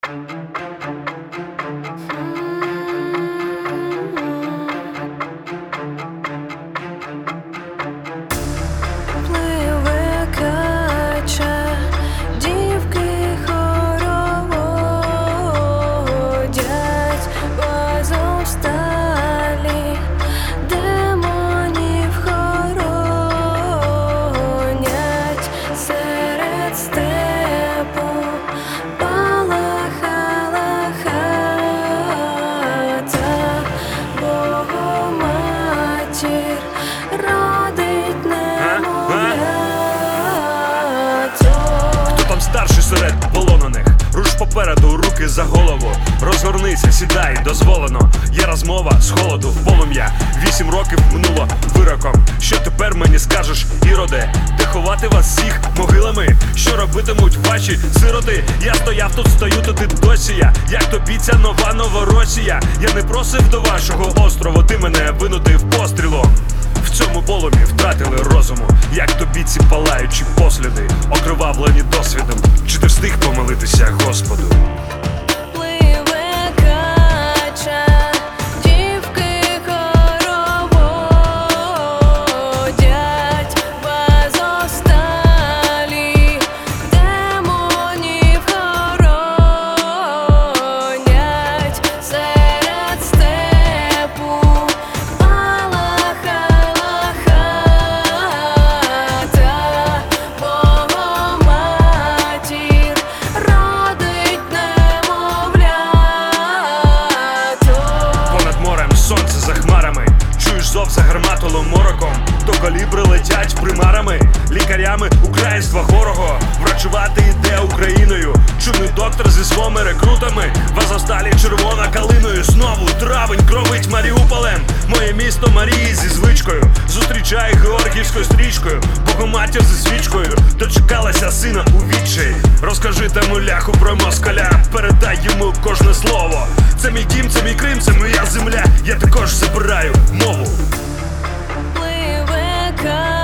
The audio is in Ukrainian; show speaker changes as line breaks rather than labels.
Старший серед полонених, руш попереду, руки за голову. Розгорнися, сідай, дозволено. Є розмова з холоду в полум'я. 8 років минуло вироком. Що тепер мені скажеш, іроде? Де ховати вас всіх могилами? Що робитимуть ваші сироти? Я стояв тут, стою тут і досі я. Як тобі ця нова Новоросія? Я не просив до вашого острову, ти мене винудив пострілом. В цьому полум'ї втратили розуму. Як тобі ці палаючі посліди, окривавлені досвідом? Чи ти встиг помилитися Господу? Сонце за хмарами, чуєш зов за гарматолом мороком. То калібри летять примарами, лікарями українства хорого. Врачувати йде Україною, чудний доктор зі своїми рекрутами. В Азовсталі червона калиною. Знову травень кровить Маріуполем. Моє місто Марії зі звичкою зустрічає георгіївською стрічкою. Богоматір зі свічкою дочекалася сина у відчаї. Розкажи тому ляху про москаля, передай йому кожне слово. Це мій дім, це мій Крим, це моя земля. Я також забираю мову.
Пливе